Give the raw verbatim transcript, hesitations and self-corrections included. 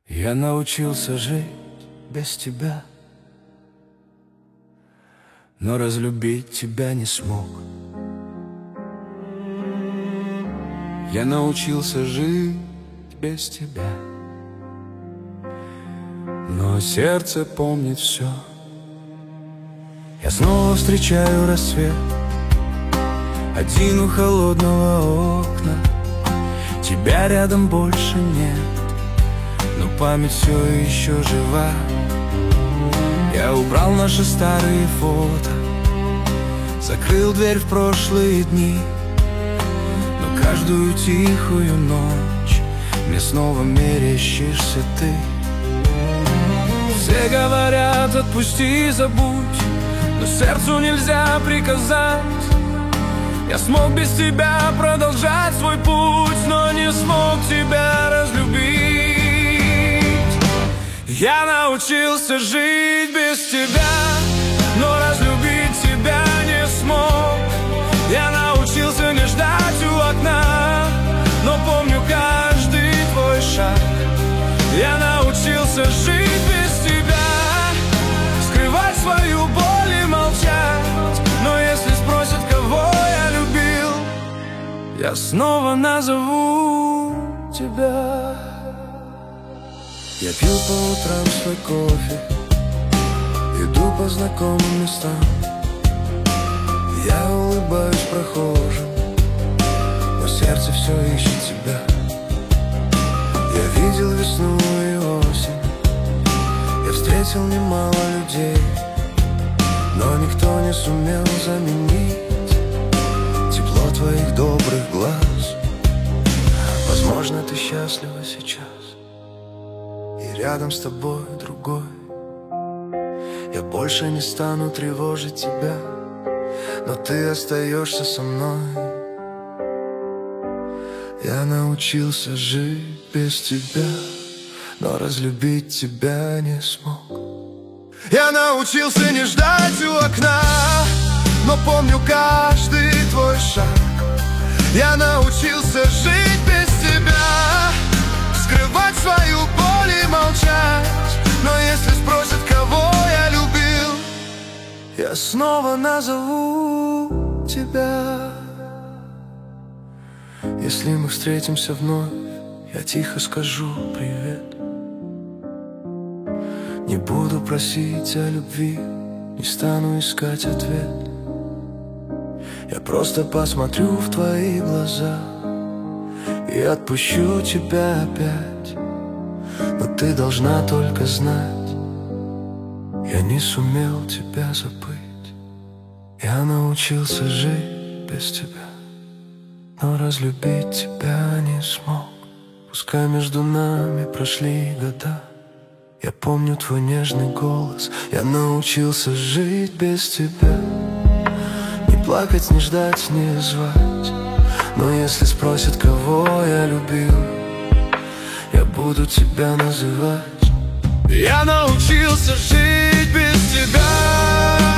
Я научился жить без тебя, но разлюбить тебя не смог. Я научился жить без тебя, но сердце помнит все. Я снова встречаю рассвет, один у холодного окна. Тебя рядом больше нет, но память все еще жива. Я убрал наши старые фото, закрыл дверь в прошлые дни, но каждую тихую ночь мне снова мерещишься ты. Все говорят: отпусти, забудь, но сердцу нельзя приказать. Я смог без тебя продолжать свой путь, но не смог тебя разлюбить. Я научился жить без тебя, но разлюбить тебя не смог. Я научился не ждать у окна, но помню каждый твой шаг. Я научился жить без тебя, скрывать свою боль и молчать. Но если спросят, кого я любил, я снова назову тебя. Я пью по утрам свой кофе, иду по знакомым местам. Я улыбаюсь прохожим, но сердце все ищет тебя. Я видел весну и осень, я встретил немало людей, но никто не сумел заменить тепло твоих добрых глаз. Возможно, ты счастлива сейчас, и рядом с тобой другой. Я больше не стану тревожить тебя, но ты остаешься со мной. Я научился жить без тебя, но разлюбить тебя не смог. Я научился не ждать у окна, но помню каждый твой шаг. Я научился жить без тебя, скрывать свою боль и молчать. Но если спросят, кого я любил, я снова назову тебя. Если мы встретимся вновь, я тихо скажу привет. Не буду просить о любви, не стану искать ответ. Я просто посмотрю в твои глаза и отпущу тебя опять. Но ты должна только знать, я не сумел тебя забыть. Я научился жить без тебя, но разлюбить тебя не смог. Пускай между нами прошли года, я помню твой нежный голос. Я научился жить без тебя, не плакать, не ждать, не звать. Но если спросят, кого я любил, я буду тебя называть. Я научился жить без тебя.